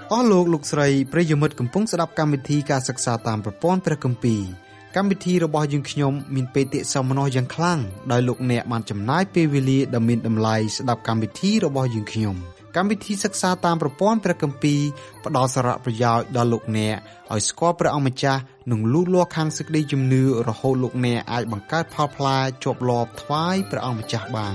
អស់លោកលោកស្រីប្រិយមិត្តកំពុងស្ដាប់កម្មវិធីការសិក្សាតាមប្រព័ន្ធព្រះគម្ពីរកម្មវិធីរបស់យើងខ្ញុំមានបេតិសោមនស្សយ៉ាងខ្លាំងដោយលោកអ្នកបានចំណាយពេលវេលាដ៏មានតម្លៃស្ដាប់កម្មវិធីរបស់យើងខ្ញុំកម្មវិធីសិក្សាតាមប្រព័ន្ធព្រះគម្ពីរផ្ដល់សារៈប្រយោជន៍ដល់លោកអ្នកឲ្យស្គាល់ព្រះអង្គម្ចាស់និងលូតលាស់ខាងសេចក្តីជំនឿរហូតលោកអ្នកអាចបង្កើតផលផ្លែជាប់លាប់ថ្វាយព្រះអង្គម្ចាស់បាន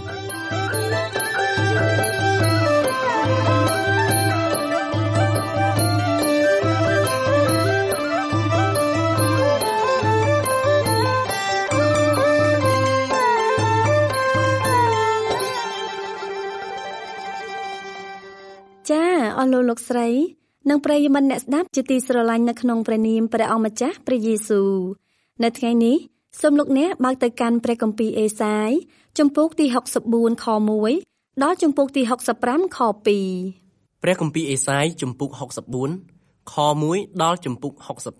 អស់លោកស្រីនិងប្រិយមិត្តអ្នកស្ដាប់ជាទីស្រឡាញ់នៅក្នុងព្រះនាមព្រះអង្គម្ចាស់ព្រះយេស៊ូវនៅថ្ងៃនេះសូមលោកអ្នកបើកទៅកាន់ព្រះគម្ពីរអេសាយជំពូកទី64ខ1ដល់ជំពូកទី65ខ2 ព្រះគម្ពីរអេសាយជំពូក64ខ1ដល់ជំពូក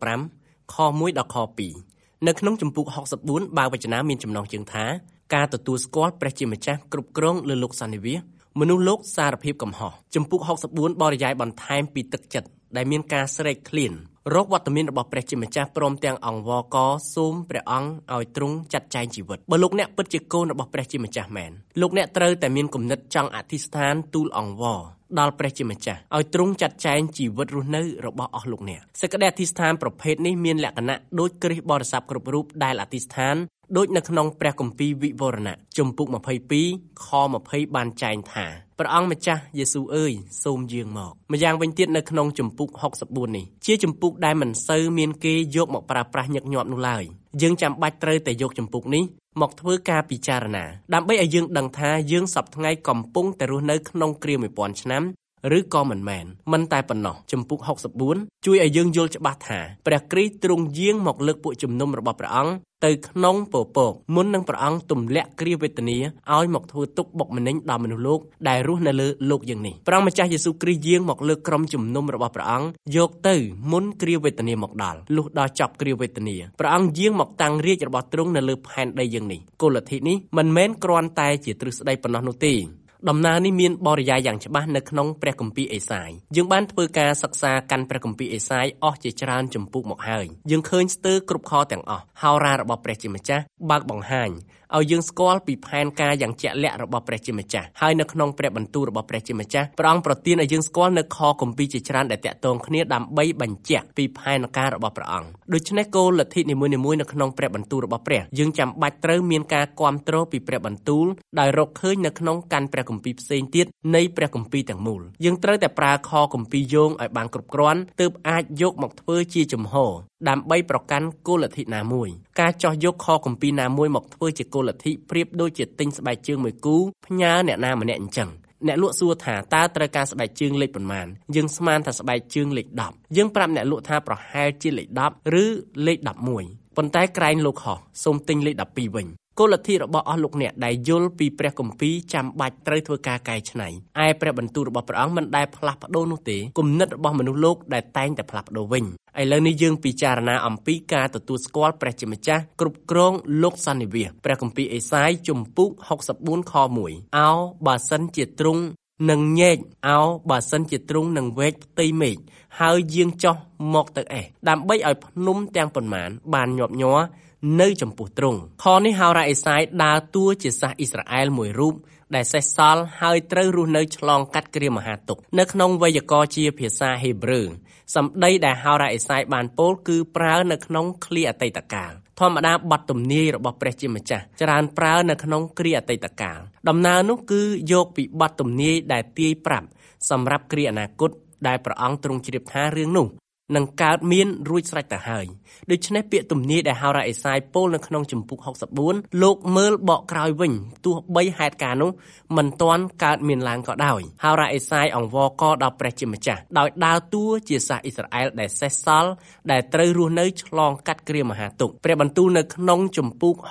65ខ1ដល់ខ2នៅក្នុងជំពូក64បើវចនាមានចំណងជើងថាការទទួលស្គាល់ព្រះជាម្ចាស់គ្រប់គ្រងលើលោកសន្និវាសមនុស្សលោកសារភាពកំហុសជំពូក64បរិយាយបន្ថែមពីទឹកចិត្តដែលមានការស្រេកឃ្លានរកវត្តមានរបស់ព្រះជាម្ចាស់ព្រមទាំងអង្វរកសូមព្រះអង្គឲ្យទ្រង់ចាត់ចែងជីវិតបើលោកអ្នកពិតជាកូនរបស់ព្រះជាម្ចាស់មែនលោកអ្នកត្រូវតែមានគំនិតចង់អធិស្ឋានទូលអង្វរដល់ព្រះជាម្ចាស់ឲ្យទ្រង់ចាត់ចែងជីវិតរស់នៅរបស់អស់លោកអ្នកសេចក្តីអធិស្ឋានប្រភេទនេះមានលក្ខណៈដូចគ្រិស្តបរិស័ទគ្រប់រូបដែលអធិស្ឋានដូចនៅក្នុងព្រះគម្ពីរវិវរណៈជំពូក22ខ20បានចែងថាព្រះអង្គម្ចាស់យេស៊ូវអើយសូមយាងមកម្យ៉ាងវិញទៀតនៅក្នុងជំពូក64នេះជាជំពូកដែលមិនសូវមានគេយកមកប្រើប្រាស់ញឹកញាប់នោះឡើយយើងចាំបាច់ត្រូវតែយកជំពូកនេះមកធ្វើការពិចារណាដើម្បីឲ្យយើងដឹងថាយើងសពថ្ងៃកំពុងតែរស់នៅក្នុងគ្រា1000ឆ្នាំឬក៏មិនមែនមិនតែប៉ុណ្ណោះជំពូក64ជួយឲ្យយើងយល់ច្បាស់ថាព្រះគ្រីស្ទទ្រង់យាងមកលើកពួកជំនុំរបស់ព្រះអង្គទៅក្នុងពពកមុននឹងព្រះអង្គទម្លាក់គ្រាវេទនាឲ្យមកធ្វើទុក្ខបុកម្នេញដល់មនុស្សលោកដែលរស់នៅលើលោកយើងនេះព្រះម្ចាស់យេស៊ូវគ្រីស្ទយាងមកលើកក្រុមជំនុំរបស់ព្រះអង្គយកទៅមុនគ្រាវេទនាមកដល់លុះដល់ចប់គ្រាវេទនាព្រះអង្គយាងមកតាំងរាជរបស់ទ្រង់នៅលើផែនដីយើងនេះគោលលទ្ធិនេះមិនមែនគ្រាន់តែជាទ្រឹស្ដីប៉ុណ្ណោះនោះទេដំណើរនេះមានបរិយាយយ៉ាងច្បាស់នៅក្នុងព្រះគម្ពីរអេសាយយើងបានធ្វើការសិក្សាកាន់ព្រះគម្ពីរអេសាយអស់ជាច្រើនជំពូកមកហើយយើងឃើញស្ទើរគ្រប់ខទាំងអស់ហោរារបស់ព្រះជាម្ចាស់បើកបង្ហាញឲ្យយើងស្គាល់ពីផែនការយ៉ាងជាក់លាក់របស់ព្រះជាម្ចាស់ហើយនៅក្នុងព្រះបន្ទូលរបស់ព្រះជាម្ចាស់ព្រះអង្គប្រទានឲ្យយើងស្គាល់នៅខគម្ពីរជាច្រើនដែលតាក់ទងគ្នាដើម្បីបញ្ជាក់ពីផែនការរបស់ព្រះអង្គដូច្នេះគោលលទ្ធិនីមួយៗនៅក្នុងព្រះបន្ទូលរបស់ព្រះយើងចាំបាច់ត្រូវមានការគាំទ្រពីព្រះបន្ទូលដោយរកឃើញនៅក្នុងកាន់ព្រះគម្ពីរផ្សេងទៀតនៃព្រះគម្ពីរទាំងមូលយើងត្រូវតែប្រើខគម្ពីរយោងឲ្យបានគ្រប់គ្រាន់ទើបអាចយកមកធ្វើជាជំហរដើម្បីប្រកាន់គោលលទ្ធិណាមួយការចោះយកខគម្ពីរណាមួយមកធ្វើជាគោលលទ្ធិប្រៀបដូចជាទិញស្បែកជើងមួយគូផ្ញើអ្នកណាម្នាក់អញ្ចឹងអ្នកលក់សួរថាតើត្រូវការស្បែកជើងលេខប៉ុន្មានយើងស្មានថាស្បែកជើងលេខ10យើងប្រាប់អ្នកលក់ថាប្រហែលជាលេខ10ឬលេខ11ប៉ុន្តែក្រែងលោកខុសសូមទិញលេខ12វិញគោលលទ្ធិរបស់អស់លោកអ្នកដែលយល់ពីព្រះគម្ពីរចាំបាច់ត្រូវធ្វើការកែច្នៃឯព្រះបន្ទូលរបស់ព្រះអង្គមិនដែលផ្លាស់ប្ដូរនោះទេគំនិតរបស់មនុស្សលោកដែលតែងតែផ្លាស់ប្ដូរវិញឥឡូវនេះយើងពិចារណាអំពីការទទួលស្គាល់ព្រះជាម្ចាស់គ្រប់គ្រងលោកសន្និវាសព្រះគម្ពីរអេសាយជំពូក64ខ1អោបើសិនជាទ្រង់នឹងញែកអោបើសិនជាទ្រង់នឹងវែកផ្ទៃមេឃហើយយាងចុះមកទៅអេសដើម្បីឲ្យភ្នំទាំងប៉ុន្មានបានញាប់ញ័រនៅចំពោះទ្រង់ខនេះហោរាអេសាយដើរតួជាសាសអ៊ីស្រាអែលមួយរូបដែលសេសសល់ហើយត្រូវរស់នៅឆ្លងកាត់គ្រាមហាទុក្ខនៅក្នុងវេយ្យាករណ៍ជាភាសាហេប្រឺសម្ដីដែលហោរាអេសាយបានពោលគឺប្រើនៅក្នុងឃ្លាអតីតកាលធម្មតាបទទំនាយរបស់ព្រះជាម្ចាស់ច្រើនប្រើនៅក្នុងគ្រាអតីតកាលដំណើរនោះគឺយកពីបទទំនាយដែលទាយប្រាប់សម្រាប់គ្រាអនាគតដែលព្រះអង្គទ្រង់ជ្រាបថារឿងនោះនឹងកើតមានរួចស្រេចទៅហើយដូច្នេះពាក្យទំនាយដែលហោរាអេសាយពោលនៅក្នុងជំពូក64លោកមើលបកក្រោយវិញទោះបីហេតុការណ៍នោះមិនទាន់កើតមានឡើងក៏ដោយហោរាអេសាយអង្វរកដល់ព្រះជាម្ចាស់ដោយដើរតួជាសាសអ៊ីស្រាអែលដែលសេសសល់ដែលត្រូវរស់នៅឆ្លងកាត់គ្រាមហាទុក្ខព្រះបន្ទូលនៅក្នុងជំពូក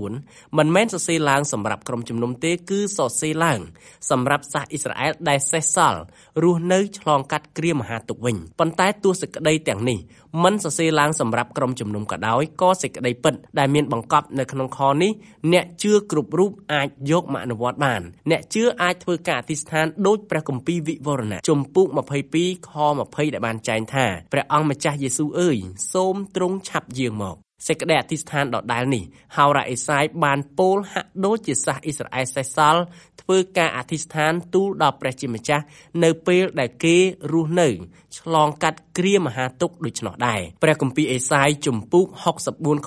64មិនមែនសរសេរឡើងសម្រាប់ក្រុមជំនុំទេគឺសរសេរឡើងសម្រាប់សាសអ៊ីស្រាអែលដែលសេសសល់រស់នៅឆ្លងកាត់គ្រាមហាទុក្ខវិញប៉ុន្តែទោះសេចក្ក្តីទាំងនេះមិនសរសេរឡើងសម្រាប់ក្រុមជំនុំក៏ដោយក៏សេចក្តីពិតដែលមានបង្កប់នៅក្នុងខនេះអ្នកជឿគ្រប់រូបអាចយកមកអនុវត្តបានអ្នកជឿអាចធ្វើការអធិស្ឋានដោយព្រះគម្ពីរវិវរណៈជំពូក22ខ20ដែលបានចែងថាព្រះអង្គម្ចាស់យេស៊ូវអើយសូមទ្រង់ឆាប់យាងមកសេចក្តីអធិស្ឋានដដែលនេះហោរ៉ាអេសាយបានពោលហាក់ដូចជាសាសអ៊ីស្រាអែលសេសសល់ធ្វើការអធិស្ឋានទូលដល់ព្រះជាម្ចាស់នៅពេលដែលគេរស់នៅឆ្លងកាត់គ្រាមហាទុក្ខដូច្នោះដែរព្រះគម្ពីរអេសាយជំពូក64ខ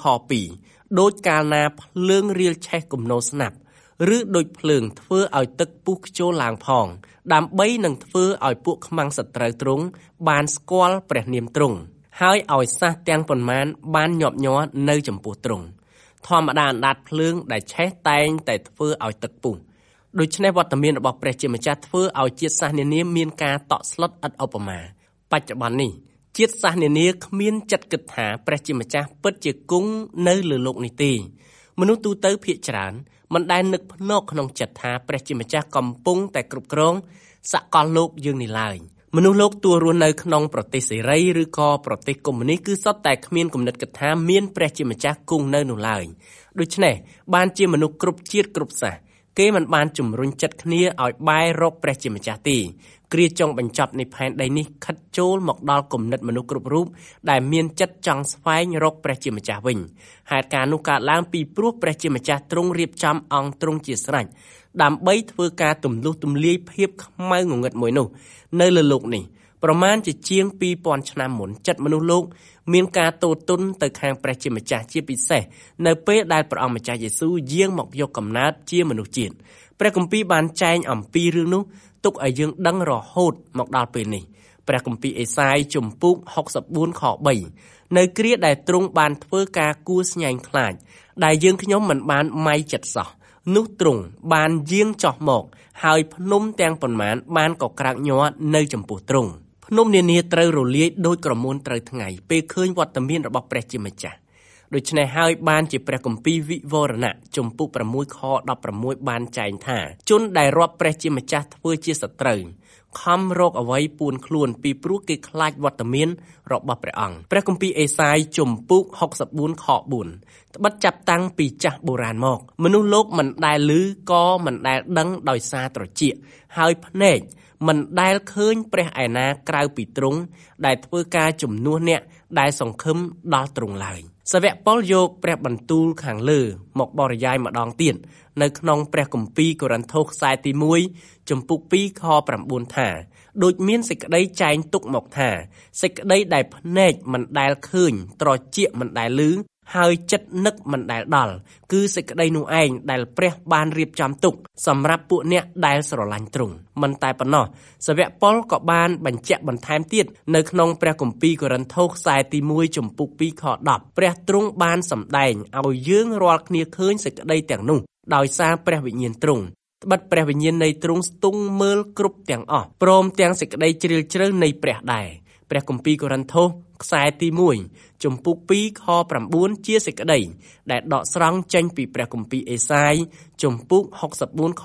2ដូចកាលណាភ្លើងរៀលឆេះគំនោស្នាប់ឬដូចភ្លើងធ្វើឲ្យទឹកពុះខ្ជិលឡើងផងដើម្បីនឹងធ្វើឲ្យពួកខ្មាំងសត្រូវទ្រង់បានស្គាល់ព្រះនាមទ្រង់ហើយឲ្យសះទាំងប៉ុន្មានបានញាប់ញ័រនៅចំពោះទ្រង់ធម្មតាអណ្ដាតភ្លើងដែលឆេះតែងតែធ្វើឲ្យទឹកពុះដូច្នេះវត្តមានរបស់ព្រះជាម្ចាស់ធ្វើឲ្យជាតិសាសន៍នានាមានការតក់ស្លុតឥតឧបមាបច្ចុប្បន្ននេះជាតិសាសន៍នានាគ្មានចិត្តគិតថាព្រះជាម្ចាស់ពិតជាគង់នៅលើโลกនេះទេមនុស្សទូទៅភាគច្រើនមិនដែលនឹកភ្នែកក្នុងចិត្តថាព្រះជាម្ចាស់កំពុងតែគ្រប់គ្រងសកលលោកយើងនេះឡើយមនុស្សលោកទោះរស់នៅក្នុងប្រទេសសេរីឬក៏ប្រទេសកុម្មុយនីសគឺសុទ្ធតែគ្មានគំនិតគិតថាមានព្រះជាម្ចាស់គង់នៅនោះឡើយដូច្នេះបានជាមនុស្សគ្រប់ជាតិគ្រប់សាសន៍គេមិនបានជំរុញចិត្តគ្នាឲ្យបែររកព្រះជាម្ចាស់ទេគ្រាចុងបញ្ចប់នៃផែនដីនេះខិតចូលមកដល់គំនិតមនុស្សគ្រប់រូបដែលមានចិត្តចង់ស្វែងរកព្រះជាម្ចាស់វិញហេតុការណ៍នោះកើតឡើងពីព្រោះព្រះជាម្ចាស់ទ្រង់រៀបចំអង្គទ្រង់ជាស្រេចដើម្បីធ្វើការទម្លុះទម្លាយភាពខ្មៅងងឹតមួយនោះនៅលើโลกនេះប្រមាណជាង 2000 ឆ្នាំមុនចិត្តមនុស្សលោកមានការទោទន់ទៅខាងព្រះជាម្ចាស់ជាពិសេសនៅពេលដែលព្រះអង្គម្ចាស់យេស៊ូវយាងមកយកកំណើតជាមនុស្សជាតិព្រះគម្ពីរបានចែងអំពីរឿងនោះទុកឲ្យយើងដឹងរហូតមកដល់ពេលនេះព្រះគម្ពីរអេសាយជំពូក64ខ3នៅគ្រាដែលទ្រង់បានធ្វើការគួរស្ញែងខ្លាចដែលយើងខ្ញុំមិនបានម៉ៃចិត្តសោះនោះទ្រង់បានយាងចុះមកហើយភ្នំទាំងប៉ុន្មានបានក៏ក្រើកញ័រនៅចំពោះទ្រង់ភ្នំនានាត្រូវរលាយដោយក្រមួនត្រូវថ្ងៃពេលឃើញវត្តមានរបស់ព្រះជាម្ចាស់ដូច្នេះហើយបានជាព្រះគម្ពីរវិវរណៈជំពូក6ខ16បានចែងថាជនដែលរាប់ព្រះជាម្ចាស់ធ្វើជាសត្រូវខំរកអ្វីពួនខ្លួនពីព្រោះគេខ្លាចវត្តមានរបស់ព្រះអង្គព្រះគម្ពីរអេសាយជំពូក64ខ4ត្បិតចាប់តាំងពីចាស់បុរាណមកមនុស្សលោកមិនដែលឮក៏មិនដែលដឹងដោយសារត្រចៀកហើយភ្នែកមិនដែលឃើញព្រះឯណាក្រៅពីទ្រង់ដែលធ្វើការជំនួសអ្នកដែលសង្ឃឹមដល់ទ្រង់ឡើយសាវកប៉ុលយកព្រះបន្ទូលខាងលើមកបរិយាយម្ដងទៀតនៅក្នុងព្រះគម្ពីរកូរិនថូសខ្សែទី1ជំពូក2ខ9ថាដូចមានសេចក្តីចែងទុកមកថាសេចក្តីដែលភ្នែកមិនដែលឃើញត្រចៀកមិនដែលឮហើយចិត្តនឹកមិនដែលដល់គឺសេចក្តីនោះឯងដែលព្រះបានរៀបចំទុកសម្រាប់ពួកអ្នកដែលស្រឡាញ់ទ្រង់មិនតែប៉ុណ្ណោះសាវកប៉ុលក៏បានបញ្ជាក់បន្ថែមទៀតនៅក្នុងព្រះគម្ពីរកូរិនថូសខ្សែទី1ជំពូក2ខ10ព្រះទ្រង់បានសម្ដែងឲ្យយើងរាល់គ្នាឃើញសេចក្តីទាំងនោះដោយសារព្រះវិញ្ញាណទ្រង់ត្បិតព្រះវិញ្ញាណនៃទ្រង់ស្ទង់មើលគ្រប់ទាំងអស់ព្រមទាំងសេចក្តីជ្រាលជ្រៅនៃព្រះដែរព្រះគម្ពីរកូរិនថូសខ្សែទី1ជំពូក2ខ9ជាសេចក្តីដែលដកស្រង់ចេញពីព្រះគម្ពីរអេសាយជំពូក64ខ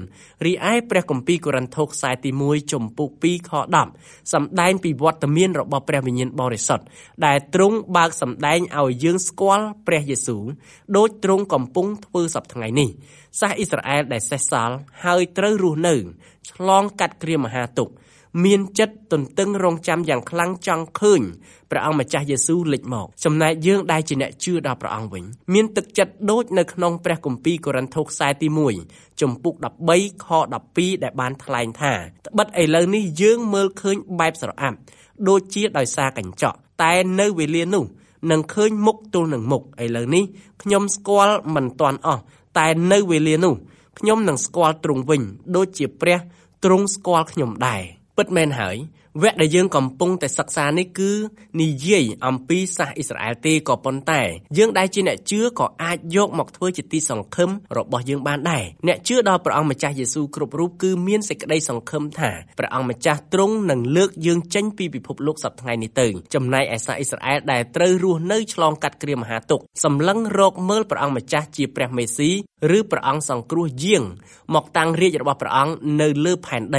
4រីឯព្រះគម្ពីរកូរិនថូសខ្សែទី1ជំពូក2ខ10សម្ដែងពីវត្តមានរបស់ព្រះវិញ្ញាណបរិសុទ្ធដែលទ្រង់បើកសម្ដែងឲ្យយើងស្គាល់ព្រះយេស៊ូវដោយទ្រង់កំពុងធ្វើសប្តាហ៍ថ្ងៃនេះសាសអ៊ីស្រាអែលដែលសេសសល់ហើយត្រូវរស់នៅឆ្លងកាត់គ្រាមហាទុក្ខមានចិត្តទន្ទឹងរង់ចាំយ៉ាងខ្លាំងចង់ឃើញព្រះអង្គម្ចាស់យេស៊ូវលេចមកចំណែកយើងដែលជាអ្នកជឿដល់ព្រះអង្គវិញមានទឹកចិត្តដូចនៅក្នុងព្រះគម្ពីរកូរិនថូសខ្សែទី1ជំពូក13ខ12ដែលបានថ្លែងថាត្បិតឥឡូវនេះយើងមើលឃើញបែបស្រអាប់ដូចជាដោយសារកញ្ចក់តែនៅវេលានោះនឹងឃើញមុខទល់នឹងមុខឥឡូវនេះខ្ញុំស្គាល់មិនទាន់អស់តែនៅវេលានោះខ្ញុំនឹងស្គាល់ទ្រង់វិញដូចជាព្រះទ្រង់ស្គាល់ខ្ញុំដែរពិតមែនហើយវគ្គដែលយើងកំពុងតែសិក្សានេះគឺនិយាយអំពីសាសអ៊ីស្រាអែលទេក៏ប៉ុន្តែយើងដែលជាអ្នកជឿក៏អាចយកមកធ្វើជាទីសង្ឃឹមរបស់យើងបានដែរអ្នកជឿដល់ព្រះអង្គម្ចាស់យេស៊ូវគ្រប់រូបគឺមានសេចក្តីសង្ឃឹមថាព្រះអង្គម្ចាស់ទ្រង់នឹងលើកយើងចេញពីពិភពលោកសប្តាហ៍ថ្ងៃនេះទៅចំណែកឯសាសអ៊ីស្រាអែលដែលត្រូវរស់នៅឆ្លងកាត់គ្រាមហាទុក្ខសម្លឹងរកមើលព្រះអង្គម្ចាស់ជាព្រះមេស៊ីឬព្រះអង្គសង្គ្រោះយាងមកតាំងរាជ្យរបស់ព្រះអង្គនៅលើផែនដី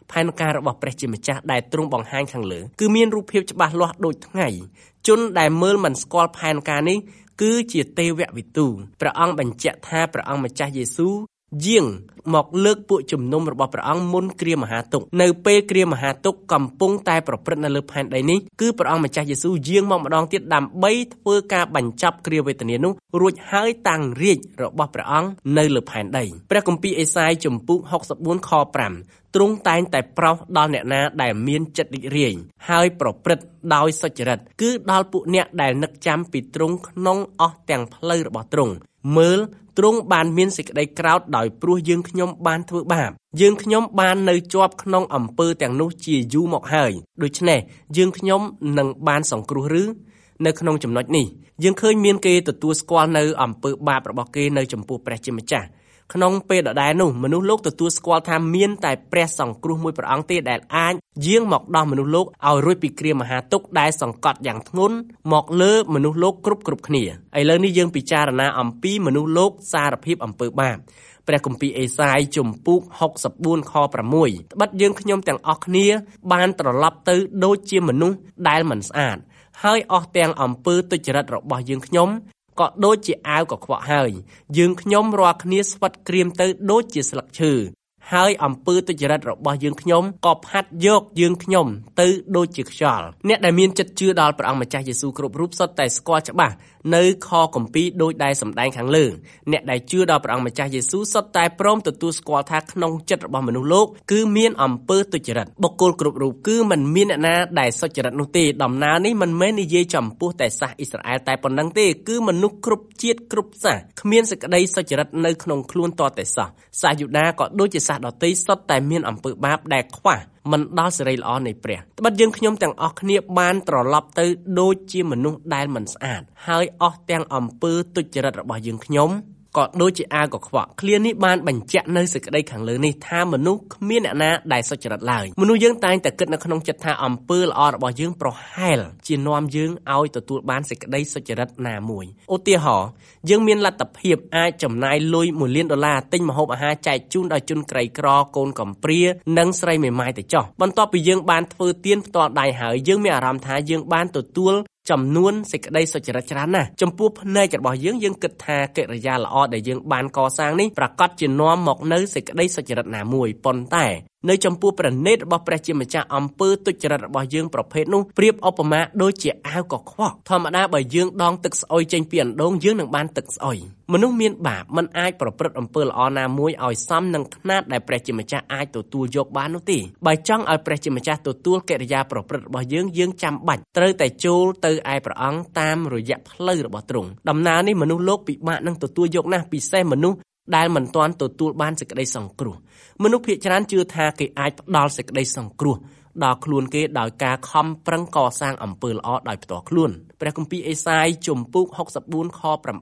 ផែនការរបស់ព្រះជាម្ចាស់ដែលទ្រង់បង្ហាញខាងលើគឺមានរូបភាពច្បាស់លាស់ដូចថ្ងៃជនដែលមើលមិនស្គាល់ផែនការនេះគឺជាទេវវិទូព្រះអង្គបញ្ជាក់ថាព្រះអង្គម្ចាស់យេស៊ូវយាងមកលើកពួកជំនុំរបស់ព្រះអង្គមុនគ្រាមហាទុក្ខនៅពេលគ្រាមហាទុក្ខកំពុងតែប្រព្រឹត្តនៅលើផែនដីនេះគឺព្រះអង្គម្ចាស់យេស៊ូវយាងមកម្ដងទៀតដើម្បីធ្វើការបញ្ចប់គ្រាវេទនានោះរួចហើយតាំងរាជ្យរបស់ព្រះអង្គនៅលើផែនដីព្រះគម្ពីរអេសាយជំពូក64ខ5ទ្រង់តែងតែប្រោសដល់អ្នកណាដែលមានចិត្តរីករាយហើយប្រព្រឹត្តដោយសុចរិតគឺដល់ពួកអ្នកដែលនឹកចាំពីទ្រង់ក្នុងអស់ទាំងផ្លូវរបស់ទ្រង់មើលទ្រង់បានមានសេចក្តីក្រោធដោយព្រោះយើងខ្ញុំបានធ្វើបាបយើងខ្ញុំបាននៅជាប់ក្នុងអំពើទាំងនោះជាយូរមកហើយដូច្នេះយើងខ្ញុំនឹងបានសង្គ្រោះឬនៅក្នុងចំណុចនេះយើងឃើញមានគេទទួលស្គាល់នៅអំពើបាបរបស់គេនៅចំពោះព្រះជាម្ចាស់ក្នុងពេលដដែលនោះមនុស្សលោកទទួលស្គាល់ថាមានតែព្រះសង្គ្រោះមួយព្រះអង្គទេដែលអាចយាងមកដល់មនុស្សលោកឲ្យរួចពីគ្រាមហាទុក្ខដែលសង្កត់យ៉ាងធ្ងន់មកលើមនុស្សលោកគ្រប់គ្នាឥឡូវនេះយើងពិចារណាអំពីមនុស្សលោកសារភាពអំពើបាបព្រះគម្ពីរអេសាយជំពូក64ខ6ត្បិតយើងខ្ញុំទាំងអស់គ្នាបានត្រឡប់ទៅដូចជាមនុស្សដែលមិនស្អាតហើយអស់ទាំងអំពើទុច្ចរិតរបស់យើងខ្ញុំក៏ដូចជាអាវកខ្វក់ហើយយើងខ្ញុំរាល់គ្នាស្វិតក្រៀមទៅដូចជាស្លឹកឈើហើយអំពើទុច្ចរិតរបស់យើងខ្ញុំក៏ផាត់យកយើងខ្ញុំទៅដូចជាខ្យល់អ្នកដែលមានចិត្តជឿដល់ព្រះអង្គម្ចាស់យេស៊ូវគ្រប់រូបសុទ្ធតែស្គាល់ច្បាស់នៅខគម្ពីរដូចដែលសម្ដែងខាងលើអ្នកដែលជឿដល់ព្រះអង្គម្ចាស់យេស៊ូវសុទ្ធតែព្រមទទួលស្គាល់ថាក្នុងចិត្តរបស់មនុស្សលោកគឺមានអំពើទុច្ចរិតបុគ្គលគ្រប់រូបគឺមិនមានអ្នកណាដែលសុចរិតនោះទេដំណើរនេះមិនមែននិយាយចំពោះតែសាសអ៊ីស្រាអែលតែប៉ុណ្ណឹងទេគឺមនុស្សគ្រប់ជាតិគ្រប់សាសគ្មានសេចក្តីសុចរិតនៅក្នុងខ្លួនតតែសោះសាសយូដាក៏ដូចជាសាសដទៃសុទ្ធតែមានអំពើបាបដែលខ្វះមិនដល់សេរីល្អនៃព្រះត្បិតយើងខ្ញុំទាំងអស់គ្នាបានត្រឡប់ទៅដូចជាមនុស្សដែលមិនស្អាតហើយអស់ទាំងអំពើទុច្ចរិតរបស់យើងខ្ញុំក៏ដូចជាអាវកខ្វក់ឃ្លានេះបានបញ្ជាក់នៅសេចក្តីខាងលើនេះថាមនុស្សគ្មានអ្នកណាដែលសុចរិតឡើយមនុស្សយើងតែងតែគិតនៅក្នុងចិត្តថាអំពើល្អរបស់យើងប្រហែលជានាំយើងឲ្យទទួលបានសេចក្តីសុចរិតណាមួយឧទាហរណ៍យើងមានលទ្ធភាពអាចចំណាយលុយ$1 លានទិញម្ហូបអាហារចែកជូនដល់ជនក្រីក្រកូនកំព្រានិងស្រីមេម៉ាយទៅចោះបន្ទាប់ពីយើងបានធ្វើទានផ្ទាល់ដៃហើយយើងមានអារម្មណ៍ថាយើងបានទទួលចំនួនសេចក្តីសុចរិតច្រើនណាស់ចំពោះភ្នែករបស់យើងគិតថាកិរិយាល្អដែលយើងបានកសាងនេះប្រកាសជានាំមកនៅសេចក្តីសុចរិតណាមួយប៉ុន្តែនៅចំពោះព្រះនេតរបស់ព្រះជាម្ចាស់អំពើទុច្ចរិតរបស់យើងប្រភេទនោះប្រៀបឧបមាដូចជាអាវកខ្វក់ធម្មតាបើយើងដងទឹកស្អុយចេញពីអណ្ដូងយើងនឹងបានទឹកស្អុយមនុស្សមានបាបមិនអាចប្រព្រឹត្តអំពើល្អណាមួយឲ្យសមនឹងຂ្នាតដែលព្រះជាម្ចាស់អាចទទួលយកបាននោះទេបើចង់ឲ្យព្រះជាម្ចាស់ទទួលកិរិយាប្រព្រឹត្តរបស់យើងចាំបាច់ត្រូវតែចូលទៅឯព្រះអង្គតាមរយៈផ្លូវរបស់ទ្រង់ដំណើរនេះមនុស្សលោកពិបាកនឹងទទួលយកណាស់ពិសេសមនុស្សដែលមិនទាន់ទទួលបានសេចក្តីសង្គ្រោះមនុស្សភាគច្រើនជឿថាគេអាចផ្ដល់សេចក្តីសង្គ្រោះដល់ខ្លួនគេដោយការខំប្រឹងកសាងអំពើល្អដោយផ្ទាល់ខ្លួនព្រះគម្ពីរអេសាយជំពូក64ខ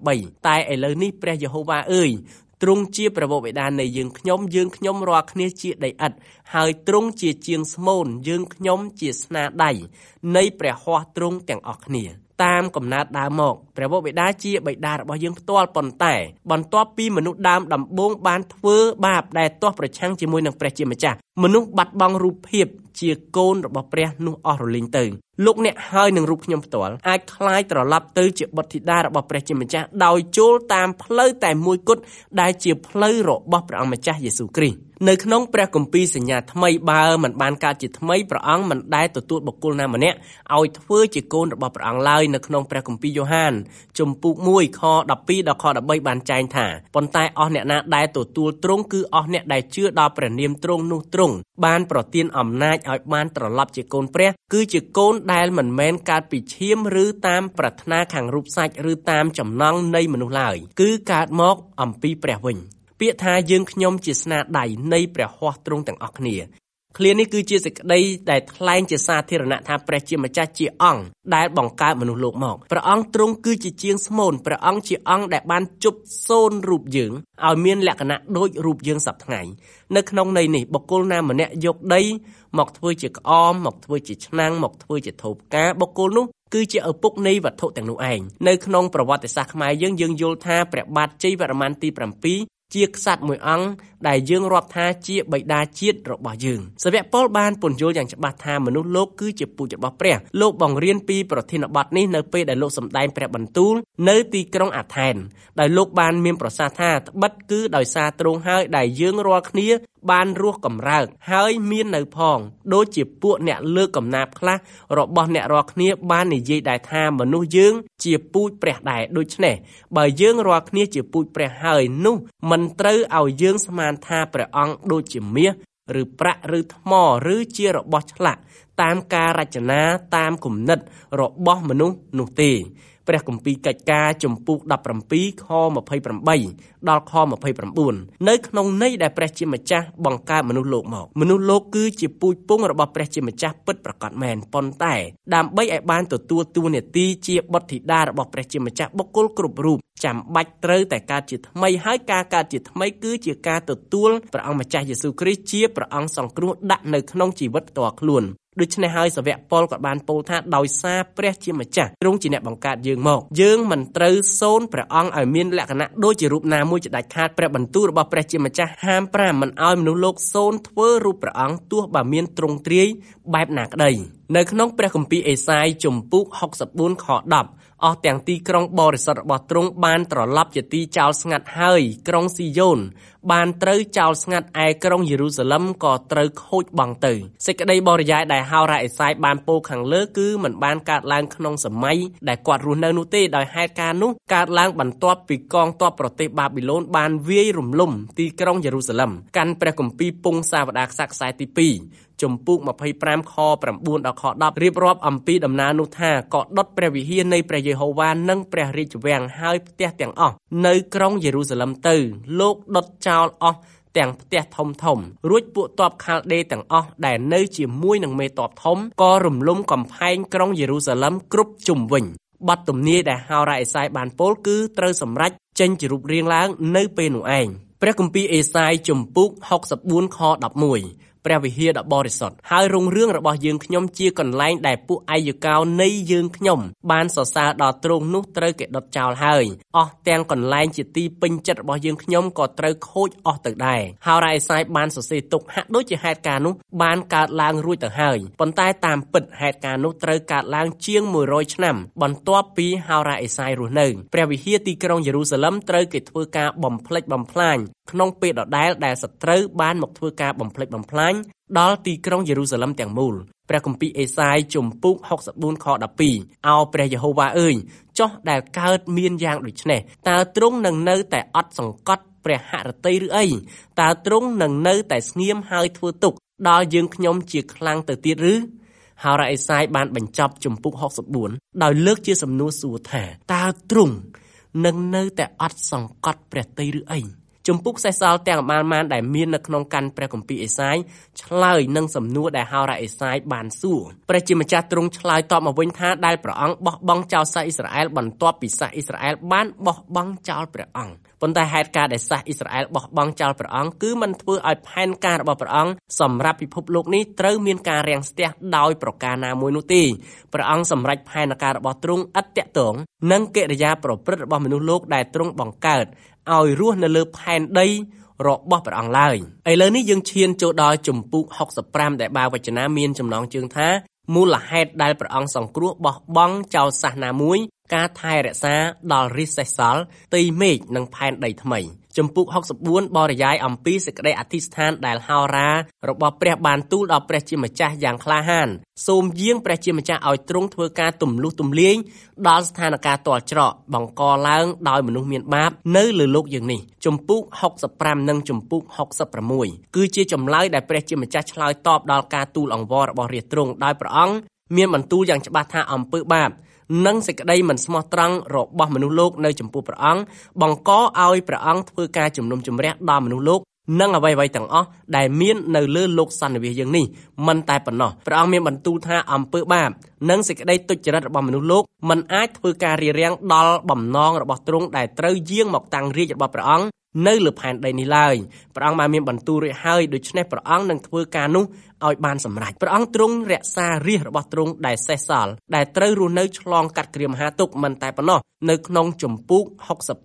8តែឥឡូវនេះព្រះយេហូវ៉ាអើយទ្រង់ជាព្រះវរបិតានៃយើងខ្ញុំរាល់គ្នាជាដីឥដ្ឋហើយទ្រង់ជាជាងស្មូនយើងខ្ញុំជាស្នាដៃនៃព្រះហស្ថទ្រង់ទាំងអស់គ្នាតាមកំណើតដើមមកព្រះវរបិតាជាបិតារបស់យើងផ្ទាល់ប៉ុន្តែបន្ទាប់ពីមនុស្សដើមដំបូងបានធ្វើបាបដែលទាស់ប្រឆាំងជាមួយនឹងព្រះជាម្ចាស់មនុស្សបាត់បង់រូបភាពជាកូនរបស់ព្រះនោះអស់រលីងទៅលោកអ្នកហើយនឹងរូបខ្ញុំផ្ទាល់អាចคล้ายត្រឡប់ទៅជាបុត្រធីតារបស់ព្រះជាម្ចាស់ដោយចូលតាមផ្លូវតែមួយគត់ដែលជាផ្លូវរបស់ព្រះអង្គម្ចាស់យេស៊ូវគ្រីស្ទនៅក្នុងព្រះគម្ពីរសញ្ញាថ្មីបើមិនបានកើតជាថ្មីព្រះអង្គមិនដែលទទួលបុគ្គលណាម្នាក់ឲ្យធ្វើជាកូនរបស់ព្រះអង្គឡើយនៅក្នុងព្រះគម្ពីរយ៉ូហានជំពូក1ខ12ដល់ខ13បានចែងថាប៉ុន្តែអស់អ្នកណាដែលទទួលទ្រង់គឺអស់អ្នកដែលជឿដល់ព្រះនាមទ្រង់នោះទ្រង់បានប្រទានអំណាចឲ្យបានត្រឡប់ជាកូនព្រះគឺជាកូនដែលមិនមែនកើតពីឈាមឬតាមប្រាថ្នាខាងរូបសាច់ឬតាមចំណង់នៃមនុស្សឡើយគឺកើតមកអំពីព្រះវិញពាក្យថាយើងខ្ញុំជាស្នាដៃនៃព្រះហស្ថទ្រង់ទាំងអស់គ្នាឃ្លានេះគឺជាសេចក្តីដែលថ្លែងជាសាធារណៈថាព្រះជាម្ចាស់ជាអង្គដែលបង្កើតមនុស្សលោកមកព្រះអង្គទ្រង់គឺជាជាងស្មូនព្រះអង្គជាអង្គដែលបានជប់សូនរូបយើងឲ្យមានលក្ខណៈដូចរូបយើងសប្តាហ៍នៅក្នុងន័យនេះបុគ្គលណាម្នាក់យកដីមកធ្វើជាក្អមមកធ្វើជាឆ្នាំងមកធ្វើជាថូផ្កាបុគ្គលនោះគឺជាឪពុកនៃវត្ថុទាំងនោះឯងនៅក្នុងប្រវត្តិសាស្ត្រខ្មែរយើងយល់ថាព្រះបាទជ័យវរ្ម័នទី7 ជាក្សត្រមួយអង្គដែលយើងរាប់ថាជាបិតាជាតិរបស់យើងសាវកប៉ុលបានពន្យល់យ៉ាងច្បាស់ថាមនុស្សលោកគឺជាពូជរបស់ព្រះលោកបង្រៀនពីប្រធានបទនេះនៅពេលដែលលោកសម្ដែងព្រះបន្ទូលនៅទីក្រុងអាថែនដោយលោកបានមានប្រសាសន៍ថាត្បិតគឺដោយសារទ្រង់ហើយដែលយើងរាល់គ្នាបានរស់កម្រើកហើយមាននៅផងដូចជាពួកអ្នកលើកកំណាព្យខ្លះរបស់អ្នករាល់គ្នាបាននិយាយដែរថាមនុស្សយើងជាពូជព្រះដែរដូច្នេះបើយើងរាល់គ្នាជាពូជព្រះហើយនោះមិនត្រូវឲ្យយើងស្មានថាព្រះអង្គដូចជាមាសឬប្រាក់ឬថ្មឬជារបស់ឆ្លាក់តាមការរចនាតាមគំនិតរបស់មនុស្សនោះទេព្រះគម្ពីរកិច្ចការជំពូក17ខ28ដល់ខ29នៅក្នុងន័យដែលព្រះជាម្ចាស់បង្កើតមនុស្សលោកមកមនុស្សលោកគឺជាពូជពង្សរបស់ព្រះជាម្ចាស់ពិតប្រាកដមែនប៉ុន្តែដើម្បីឲ្យបានទទួលតួនាទីជាបុត្រធីតារបស់ព្រះជាម្ចាស់បុគ្គលគ្រប់រូបចាំបាច់ត្រូវតែកើតជាថ្មីហើយការកើតជាថ្មីគឺជាការទទួលព្រះអង្គម្ចាស់យេស៊ូវគ្រីស្ទជាព្រះអង្គសង្គ្រោះដាក់នៅក្នុងជីវិតផ្ទាល់ខ្លួនដូច្នេះហើយសាវកប៉ុលក៏បានពោលថាដោយសារព្រះជាម្ចាស់ទ្រង់ជាអ្នកបង្កើតយើងមកយើងមិនត្រូវសូនព្រះអង្គឲ្យមានលក្ខណៈដូចជារូបណាមួយជាដាច់ខាតព្រះបន្ទូលរបស់ព្រះជាម្ចាស់ហាម5មិនឲ្យមនុស្សលោកសូនធ្វើរូបព្រះអង្គទោះបើមានទ្រង់ទ្រាយបែបណាក្តីនៅក្នុងព្រះគម្ពីរអេសាយជំពូក64ខ10អស់ទាំងទីក្រុងបរិសុទ្ធរបស់ទ្រង់បានត្រឡប់ជាទីចោលស្ងាត់ហើយក្រុងស៊ីយ៉ូនបានត្រូវចោលស្ងាត់ឯក្រុងយេរូសាឡឹមក៏ត្រូវខូចបង់ទៅសេចក្តីបរិយាយដែលហោរ៉ាអេសាយបានពោលខាងលើគឺមិនបានកើតឡើងក្នុងសម័យដែលគាត់រស់នៅនោះទេដោយហេតុការណ៍នោះកើតឡើងបន្ទាប់ពីកងទ័ពប្រទេសបាប៊ីឡូនបានវាយរំលំទីក្រុងយេរូសាឡឹមកាន់ព្រះគម្ពីរពង្សាវតារខ្សែទី2ជំពូក25ខ9ដល់ខ10រៀបរាប់អំពីដំណើរនោះថាក៏ដុតព្រះវិហារនៃព្រះយេហូវ៉ានិងព្រះរាជវាំងហើយផ្ទះទាំងអស់នៅក្រុងយេរូសាឡឹមទៅលោកដុតចោលអស់ទាំងផ្ទះធំរួចពួកទ័ពខាល់ដេទាំងអស់ដែលនៅជាមួយនឹងមេទ័ពធំក៏រំលំកំផែងក្រុងយេរូសាឡឹមគ្រប់ជុំវិញបទទំនាយដែលហោរ៉ាអេសាយបានពោលគឺត្រូវសម្រេចចេញជារូបរាងឡើងនៅពេលនោះឯងព្រះគម្ពីរអេសាយជំពូក64ខ11ព្រះវិហារដ៏បរិសុទ្ធហើយរុងរឿងរបស់យើងខ្ញុំជាកន្លែងដែលពួកអាយកោនៃយើងខ្ញុំបានសរសើរដល់ទ្រង់នោះត្រូវគេដុតចោលហើយអស់ទាំងកន្លែងជាទីពេញចិត្តរបស់យើងខ្ញុំក៏ត្រូវខូចអស់ទៅដែរហោរ៉ាអេសាយបានសរសេរទុកហាក់ដូចជាហេតុការណ៍នោះបានកើតឡើងរួចទៅហើយប៉ុន្តែតាមពិតហេតុការណ៍នោះត្រូវកើតឡើងជាង100ឆ្នាំបន្ទាប់ពីហោរ៉ាអេសាយរស់នៅព្រះវិហារទីក្រុងយេរូសាឡឹមត្រូវគេធ្វើការបំផ្លិចបំផ្លាញក្នុងពេលដដែលដែលសត្រូវបានមកធ្វើការបំផ្លិចបំផ្លាញដល់ទីក្រុងយេរូសាឡឹមទាំងមូលព្រះគម្ពីរអេសាយជំពូក64ខ12អោព្រះយេហូវ៉ាអើយចុះដែលកើតមានយ៉ាងដូចនេះតើទ្រង់នឹងនៅតែអត់សង្កត់ព្រះហឫទ័យឬអីតើទ្រង់នឹងនៅតែស្ងៀមហើយធ្វើទុក្ខដល់យើងខ្ញុំជាខ្លាំងទៅទៀតឬហោរ៉ាអេសាយបានបញ្ចប់ជំពូក64ដោយលើកជាសំណួរសួរថាតើទ្រង់នឹងនៅតែអត់សង្កត់ព្រះទ័យឬអីជំពូកសេះសល់ទាំងអបានៗដែលមាននៅក្នុងកាន់ព្រះគម្ពីរអេសាយឆ្លើយនឹងសំណួរដែលហោរ៉ាអេសាយបានសួរព្រះជាម្ចាស់ទ្រង់ឆ្លើយតបមកវិញថាដែលព្រះអង្គបោះបង់ចោលសាសអ៊ីស្រាអែលបន្ទាប់ពីសាសអ៊ីស្រាអែលបានបោះបង់ចោលព្រះអង្គប៉ុន្តែហេតុការណ៍ដែលសាសអ៊ីស្រាអែលបោះបង់ចោលព្រះអង្គគឺមិនធ្វើឲ្យផែនការរបស់ព្រះអង្គសម្រាប់ពិភពលោកនេះត្រូវមានការរាំងស្ទះដោយប្រការណាមួយនោះទេព្រះអង្គសម្រេចផែនការរបស់ទ្រង់ឥតតាក់ទងនឹងកិរិយាប្រព្រឹត្តរបស់មនុស្សលោកដែលទ្រង់បង្កើតឲ្យរស់នៅលើផែនដីរបស់ព្រះអង្គឡើយឥឡូវនេះយើងឈានចូលដល់ជំពូក65ដែលបាវចនាមានចំណងជើងថាមូលហេតុដែលព្រះអង្គសង្គ្រោះបោះបង់ចោលសាសនាមួយការថែរក្សាដល់រិះសេះសល់ទីមេឃនិងផែនដីថ្មីជំពូក64បរិយាយអំពីសេចក្តីអធិស្ឋានដែលហោរារបស់ព្រះបានទូលដល់ព្រះជាម្ចាស់យ៉ាងក្លាហានសូមយាងព្រះជាម្ចាស់ឲ្យទ្រង់ធ្វើការទម្លុះទម្លាយដល់ស្ថានភាពទាល់ច្រកបង្កឡើងដោយមនុស្សមានបាបនៅលើលោកយើងនេះជំពូក65និងជំពូក66គឺជាចម្លើយដែលព្រះជាម្ចាស់ឆ្លើយតបដល់ការទូលអង្វររបស់រាជទ្រង់ដោយព្រះអង្គមានបន្ទូលយ៉ាងច្បាស់ថាអំពើបាបនិងសេចក្តីមិនស្មោះត្រង់របស់មនុស្សលោកនៅចំពោះព្រះអង្គបង្កឲ្យព្រះអង្គធ្វើការជំនុំជម្រះដល់មនុស្សលោកនិងអ្វីៗទាំងអស់ដែលមាននៅលើលោកសន្និវាសយើងនេះមិនតែប៉ុណ្ណោះព្រះអង្គមានបន្ទូលថាអំពើបាបនិងសេចក្តីទុច្ចរិតរបស់មនុស្សលោកមិនអាចធ្វើការរារាំងដល់បំណងរបស់ទ្រង់ដែលត្រូវយាងមកតាំងរាជរបស់ព្រះអង្គនៅលើផែនដីនេះឡើយព្រះអង្គបានមានបន្ទូលរួចហើយដូច្នេះព្រះអង្គនឹងធ្វើការនោះឲ្យបានសម្រេចព្រះអង្គទ្រង់រក្សារាជរបស់ទ្រង់ដែលសេសសល់ដែលត្រូវរស់នៅឆ្លងកាត់គ្រាមហាទុកមិនតែប៉ុណ្ណោះនៅក្នុងជំពូក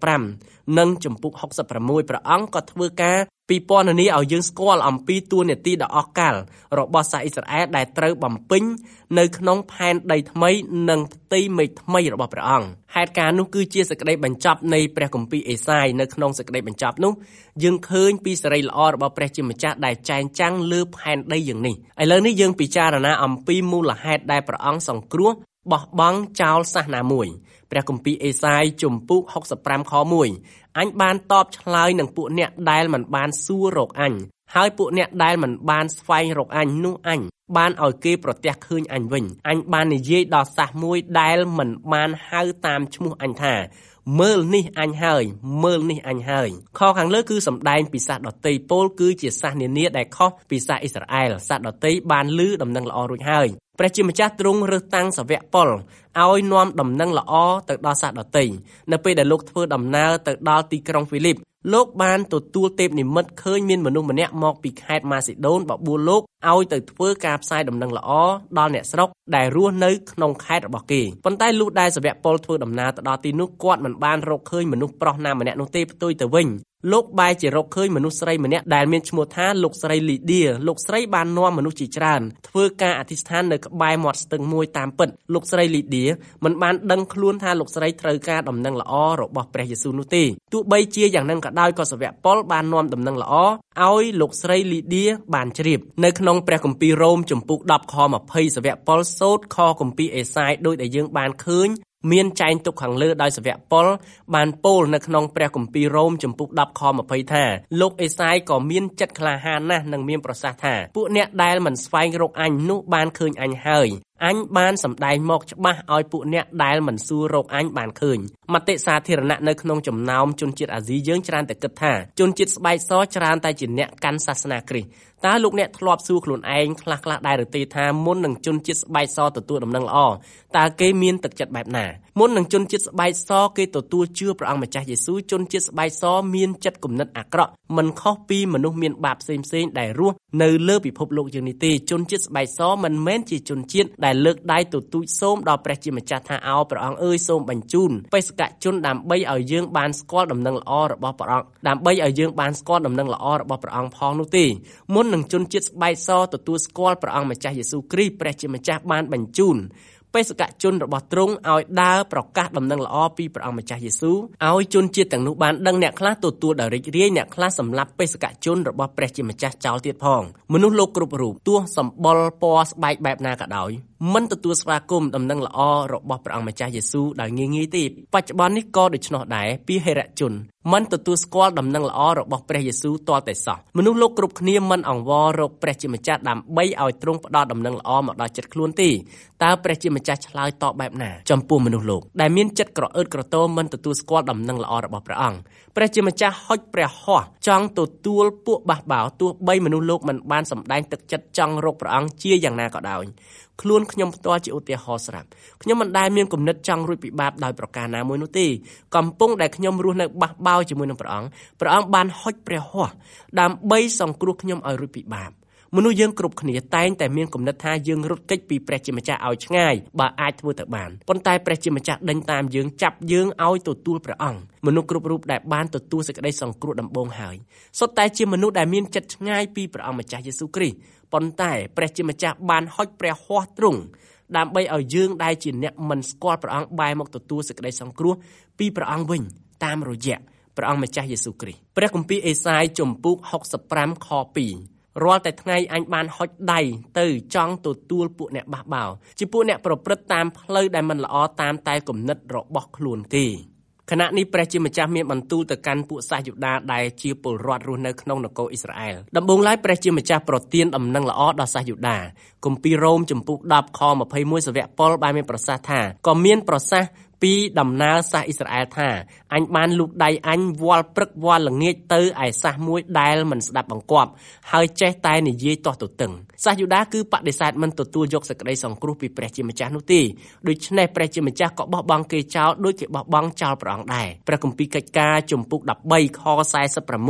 65និងជំពូក66ព្រះអង្គក៏ធ្វើការពីពណ៌នាឲ្យយើងស្គាល់អំពីតួនាទីដ៏អស្ចារ្យរបស់សាសអ៊ីស្រាអែលដែលត្រូវបំពេញនៅក្នុងផែនដីថ្មីនិងផ្ទៃមេឃថ្មីរបស់ព្រះអង្គហេតុការណ៍នោះគឺជាសេចក្តីបញ្ចប់នៃព្រះគម្ពីរអេសាយនៅក្នុងសេចក្តីបញ្ចប់នោះយើងឃើញពីសេរីល្អរបស់ព្រះជាម្ចាស់ដែលចែងចាំងលើផែនដីយ៉ាងនេះឥឡូវនេះយើងពិចារណាអំពីមូលហេតុដែលព្រះអង្គសង្គ្រោះបោះបង់ចោលសាសនាមួយព្រះគម្ពីរអេសាយជំពូក65ខ1អញបានតបឆ្លើយនឹងពួកអ្នកដែលមិនបានសួររកអញហើយពួកអ្នកដែលមិនបានស្វែងរកអញនោះអញបានឲ្យគេប្រទះឃើញអញវិញអញបាននិយាយដល់សាសមួយដែលមិនបានហៅតាមឈ្មោះអញថាមើលនេះអញហើយមើលនេះអញហើយខខាងលើគឺសម្ដែងពីសាសដតីពោលគឺជាសាសនានាដែលខុសពីសាសអ៊ីស្រាអែលសាសដតីបានឮដំណឹងល្អរួចហើយព្រះជាម្ចាស់ទ្រង់រើសតាំងសាវកប៉ុលឲ្យនាំដំណឹងល្អទៅដល់សាសដតីនៅពេលដែលលោកធ្វើដំណើរទៅដល់ទីក្រុងហ្វីលីបលោកបានទទួលទេពនិមិត្តឃើញមានមនុស្សម្នាក់មកពីខេត្តម៉ាស៊ីដូនបបួលលោកឲ្យទៅធ្វើការផ្សាយដំណឹងល្អដល់អ្នកស្រុកដែលរស់នៅក្នុងខេត្តរបស់គេប៉ុន្តែលុះដែលសាវកប៉ុលធ្វើដំណើរទៅដល់ទីនោះគាត់មិនបានរកឃើញមនុស្សប្រុសណាម្នាក់នោះទេផ្ទុយទៅវិញលោកបែរជារកឃើញមនុស្សស្រីម្នាក់ដែលមានឈ្មោះថាលោកស្រីលីឌាលោកស្រីបាននាំមនុស្សជាច្រើនធ្វើការអធិស្ឋាននៅក្បែរមាត់ស្ទឹងមួយតាមពិតលោកស្រីលីឌាមិនបានដឹងខ្លួនថាលោកស្រីត្រូវការដំណឹងល្អរបស់ព្រះយេស៊ូវនោះទេទោះបីជាយ៉ាងហ្នឹងក៏ដោយក៏សាវកប៉ុលបាននាំដំណឹងល្អឲ្យលោកស្រីលីឌាបានជ្រាបនៅក្នុងព្រះគម្ពីររ៉ូមជំពូក10ខ20សាវកប៉ុលសូត្រខគម្ពីរអេសាយដោយដែលយើងបានឃើញមានចែងទុកខាងលើដោយសាវកប៉ុលបានពោលនៅក្នុងព្រះគម្ពីររ៉ូមជំពូក10ខ20ថាលោកអេសាយក៏មានចិត្តក្លាហានណាស់និងមានប្រសាសន៍ថាពួកអ្នកដែលមិនស្វែងរកអញនោះបានឃើញអញហើយអញបានសម្ដែងមកច្បាស់ឲ្យពួកអ្នកដែលមិនសួររកអញបានឃើញមតិសាធារណៈនៅក្នុងចំណោមជនជាតិអាស៊ីយើងច្រើនតែគិតថាជនជាតិស្បែកសច្រើនតែជាអ្នកកាន់សាសនាគ្រីស្ទតើលោកអ្នកធ្លាប់សួរខ្លួនឯងខ្លះៗដែរឬទេថាមុននឹងជនជាតិស្បែកសទទួលដំណឹងល្អតើគេមានទឹកចិត្តបែបណាមុននឹងជនជាតិស្បែកសគេទទួលជឿព្រះអង្គម្ចាស់យេស៊ូវជនជាតិស្បែកសមានចិត្តគំនិតអាក្រក់មិនខុសពីមនុស្សមានបាបផ្សេងៗដែលរស់នៅលើពិភពលោកយើងនេះទេជនជាតិស្បែកសមិនមែនជាជនជាតិដែលលើកដៃទទូចសូមដល់ព្រះជាម្ចាស់ថាអោព្រះអង្គអើយសូមបញ្ជូនបេសកជនដើម្បីឲ្យយើងបានស្គាល់ដំណឹងល្អរបស់ព្រះអង្គដើម្បីឲ្យយើងបានស្គាល់ដំណឹងល្អរបស់ព្រះអង្គផងនោះទេមុននឹងជនជាតិស្បែកសទទួលស្គាល់ព្រះអង្គម្ចាស់យេស៊ូវគ្រីស្ទព្រះជាម្ចាស់បានបញ្ជូនបេសកជនរបស់ទ្រង់ឲ្យដើរប្រកាសដំណឹងល្អពីព្រះអង្គម្ចាស់យេស៊ូវឲ្យជនជាតិទាំងនោះបានដឹងអ្នកខ្លះទទួលដោយរីករាយអ្នកខ្លះសម្លាប់បេសកជនរបស់ព្រះជាម្ចាស់ចោលទៀតផងមនុស្សលោកគ្រប់រូបទោះសម្បុរពណ៌ស្បែកបែបណាក៏ដោយមិនទទួលស្វាគមន៍ដំណឹងល្អរបស់ព្រះអង្គម្ចាស់យេស៊ូវដោយងាយៗទេបច្ចុប្បន្ននេះក៏ដូច្នោះដែរពីហេរជនមិនទទួលស្គាល់ដំណឹងល្អរបស់ព្រះយេស៊ូវទាល់តែសោះមនុស្សលោកគ្រប់គ្នាមិនអង្វររកព្រះជាម្ចាស់ដើម្បីឲ្យទ្រង់ផ្ដល់ដំណឹងល្អមកដល់ចិត្តខ្លួនទេតើព្រះជាម្ចាស់ឆ្លើយតបបែបណាចំពោះមនុស្សលោកដែលមានចិត្តក្រអឺតក្រទមមិនទទួលស្គាល់ដំណឹងល្អរបស់ព្រះអង្គព្រះជាម្ចាស់ហុចព្រះហស្ថចង់ទទួលពួកបះបោរទោះបីមនុស្សលោកមិនបានសម្ដែងទឹកចិត្តចង់រកព្រះអង្គជាយ៉ាងណាក៏ដោយខ្លួនខ្ញុំផ្ទាល់ជាឧទាហរណ៍ស្រាប់ខ្ញុំមិនដែលមានគំនិតចង់រួចពីបាបដោយប្រការណាមួយនោះទេកំពុងដែលខ្ញុំរស់នៅបះបោរជាមួយនឹងព្រះអង្គបានហុចព្រះហស្ថដើម្បីសង្គ្រោះខ្ញុំឲ្យរួចពីបាបមនុស្សយើងគ្រប់គ្នាតែងតែមានគំនិតថាយើងរត់គេចពីព្រះជាម្ចាស់ឲ្យឆ្ងាយបើអាចធ្វើទៅបានប៉ុន្តែព្រះជាម្ចាស់ដេញតាមយើងចាប់យើងឲ្យទទួលព្រះអង្គមនុស្សគ្រប់រូបដែលបានទទួលសេចក្តីសង្គ្រោះដំបូងហើយសុទ្ធតែជាមនុស្សដែលមានចិត្តឆ្ងាយពីព្រះអង្គម្ចាស់យេស៊ូវគ្រីស្ទប៉ុន្តែព្រះជាម្ចាស់បានហុចព្រះហស្ថទ្រង់ដើម្បីឲ្យយើងដែលជាអ្នកមិនស្គាល់ព្រះអង្គបែរមកទទួលសេចក្តីសង្គ្រោះពីព្រះអង្គវិញតាមរយៈព្រះអង្គម្ចាស់យេស៊ូវគ្រីស្ទព្រះគម្ពីរអេសាយជំពូក65ខ2រាល់តែថ្ងៃអញបានហុចដៃទៅចង់ទទួលពួកអ្នកបះបោរជាពួកអ្នកប្រព្រឹត្តតាមផ្លូវដែលមិនល្អតាមតែគំនិតរបស់ខ្លួនទេខណៈនេះព្រះជាម្ចាស់មានបន្ទូលទៅកាន់ពួកសាសយូដាដែលជាពលរដ្ឋរស់នៅក្នុងនគរអ៊ីស្រាអែលដំបូងឡើយព្រះជាម្ចាស់ប្រទានដំណឹងល្អដល់សាសយូដាគម្ពីររ៉ូមជំពូក10ខ21សាវកប៉ុលបានមានប្រសាសន៍ថាក៏មានប្រសាសន៍ពីដំណើរសាសអ៊ីស្រាអែលថាអញបានលូកដៃអញវាល់ព្រឹកវាល់ល្ងាចទៅឯសាសមួយដែលមិនស្ដាប់បង្គាប់ហើយចេះតែនិយាយទាស់ទទឹងសាសយូដាគឺបដិសេធមិនទទួលយកសេចក្តីសង្គ្រោះពីព្រះជាម្ចាស់នោះទេដូច្នេះព្រះជាម្ចាស់ក៏បោះបង់គេចោលដូចគេបោះបង់ចោលព្រះអង្គដែរព្រះគម្ពីរកិច្ចការជំពូក13ខ46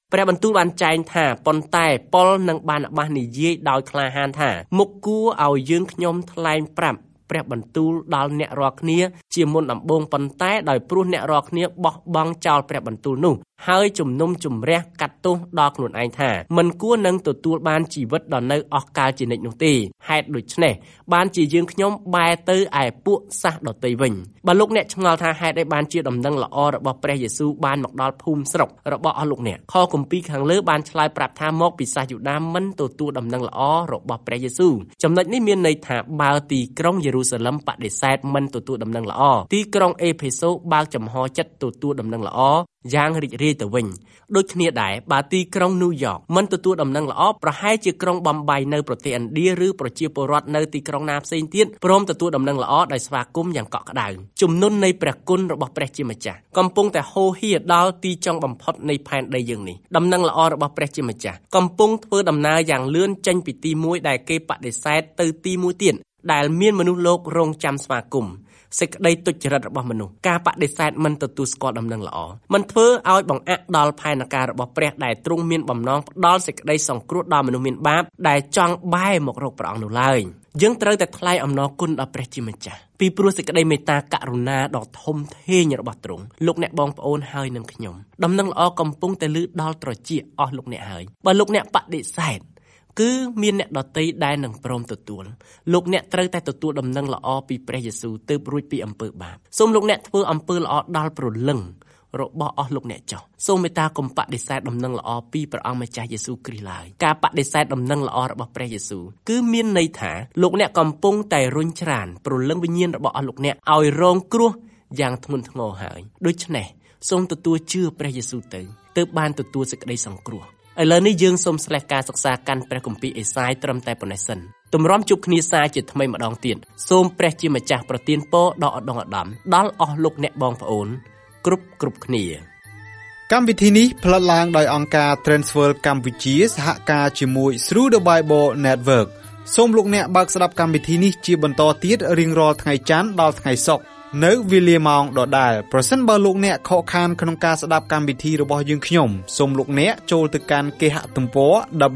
ព្រះបន្ទូលបានចែងថាប៉ុន្តែប៉ុលនឹងបានបាសនិយាយដោយក្លាហានថាមុខគួរឲ្យយើងខ្ញុំថ្លែងប្រាប់ព្រះបន្ទូលដល់អ្នករាល់គ្នាជាមុនដំបូងប៉ុន្តែដោយព្រោះអ្នករាល់គ្នាបោះបង់ចោលព្រះបន្ទូលនោះហើយជំនុំជម្រះកាត់ទោសដល់ខ្លួនឯងថាមិនគួរនឹងទទួលបានជីវិតដ៏នៅអស់កលជានិច្ចនោះទេហេតុដូច្នេះបានជាយើងខ្ញុំបែរទៅឯពួកសាសដទៃវិញបើលោកអ្នកឆ្ងល់ថាហេតុអីបានជាដំណឹងល្អរបស់ព្រះយេស៊ូវបានមកដល់ភូមិស្រុករបស់អស់លោកអ្នកខគម្ពីរខាងលើបានឆ្លើយប្រាប់ថាមកពីសាសយូដាមិនទទួលដំណឹងល្អរបស់ព្រះយេស៊ូវចំណុចនេះមានន័យថាបើទីក្រុងយេរូសាឡឹមបដិសេធមិនទទួលដំណឹងល្អទីក្រុងអេផេសូបើកចំហចិត្តទទួលដំណឹងល្អយ៉ាងរីករាយទៅវិញដូចគ្នាដែរបើទីក្រុងញូវយ៉កមិនទទួលដំណឹងល្អប្រហែលជាក្រុងបំបៃនៅប្រទេសឥណ្ឌាឬប្រជាពលរដ្ឋនៅទីក្រុងណាផ្សេងទៀតព្រមទទួលដំណឹងល្អដោយស្វាគមន៍យ៉ាងកក់ក្ដៅជំនន់នៃព្រះគុណរបស់ព្រះជាម្ចាស់កំពុងតែហូរហៀដល់ទីចុងបំផុតនៃផែនដីយើងនេះដំណឹងល្អរបស់ព្រះជាម្ចាស់កំពុងធ្វើដំណើរយ៉ាងលឿនចេញពីទីមួយដែលគេបដិសេធទៅទីមួយទៀតដែលមានមនុស្សលោករងចាំស្វាគមន៍សេចក្តីទុច្ចរិតរបស់មនុស្សការបដិសេធមិនទទួលស្គាល់ដំណឹងល្អមិនធ្វើឲ្យបង្អាក់ដល់ផែនការរបស់ព្រះដែលទ្រង់មានបំណងផ្ដល់សេចក្តីសង្គ្រោះដល់មនុស្សមានបាបដែលចង់បែរមករកព្រះអង្គនោះឡើយយើងត្រូវតែថ្លែងអំណរគុណដល់ព្រះជាម្ចាស់ពីព្រោះសេចក្តីមេត្តាករុណាដ៏ធំធេងរបស់ទ្រង់លោកអ្នកបងប្អូនហើយនឹងខ្ញុំដំណឹងល្អកំពុងតែឮដល់ត្រចៀកអស់លោកអ្នកហើយបើលោកអ្នកបដិសេធគឺមានអ្នកដទៃដែលនឹងព្រមទទួលលោកអ្នកត្រូវតែទទួលដំណឹងល្អពីព្រះយេស៊ូវទើបរួចពីអំពើបាបសូមលោកអ្នកធ្វើអំពើល្អដល់ព្រលឹងរបស់អស់លោកអ្នកចុះសូមមេត្តាកុំបដិសេធដំណឹងល្អពីព្រះអង្គម្ចាស់យេស៊ូវគ្រីស្ទឡើយការបដិសេធដំណឹងល្អរបស់ព្រះយេស៊ូវគឺមានន័យថាលោកអ្នកកំពុងតែរុញច្រានព្រលឹងវិញ្ញាណរបស់អស់លោកអ្នកឲ្យរងគ្រោះយ៉ាងធ្ងន់ធ្ងរហើយដូច្នេះសូមទទួលជឿព្រះយេស៊ូវទៅទើបបានទទួលសេចក្តីសង្គ្រោះឥឡូវនេះយើងសូមស្លេះការសិក្សាកាន់ព្រះគម្ពីរអេសាយត្រឹមតែប៉ុណ្ណេះសិនទម្រាំជួបគ្នាសាជាថ្មីម្ដងទៀតសូមព្រះជាម្ចាស់ប្រទានពរដល់ឧត្តមឧត្តមដល់អស់លោកអ្នកបងប្អូនគ្រប់គ្នាកម្មវិធីនេះផ្លាត់ឡើងដោយអង្គការ Transworld កម្ពុជាសហការជាមួយ Through the Bible Network សូមលោកអ្នកបើកស្ដាប់កម្មវិធីនេះជាបន្តទៀតរៀងរាល់ថ្ងៃច័ន្ទដល់ថ្ងៃសុក្រនៅវេលាម៉ោងដដែលប្រសិនបើលោកអ្នកខកខានក្នុងការស្ដាប់កម្មវិធីរបស់យើងខ្ញុំសូមលោកអ្នកចូលទៅកាន់គេហទំព័រ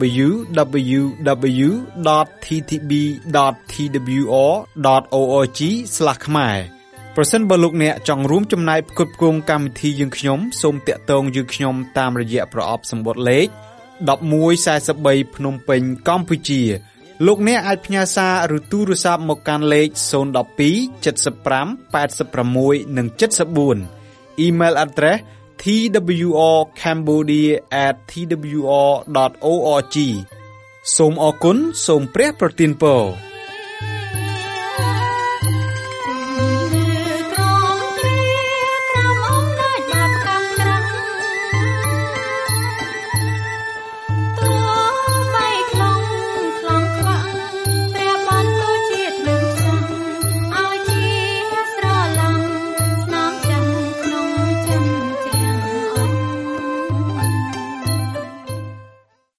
www.ttb.twr.org/ ខ្មែរប្រសិនបើលោកអ្នកចង់រួមចំណែកផ្គត់ផ្គង់កម្មវិធីយើងខ្ញុំសូមតាក់ទងយើងខ្ញុំតាមរយៈប្រអប់សម្បត្តិលេខ1143ភ្នំពេញកម្ពុជាលោកអ្នកអាចផ្ញើសារឬទូរស័ព្ទមកកាន់លេខ012 75 86 និង 74 Email address twrcambodia@twr.org សូមអរគុណសូមព្រះប្រទានពរ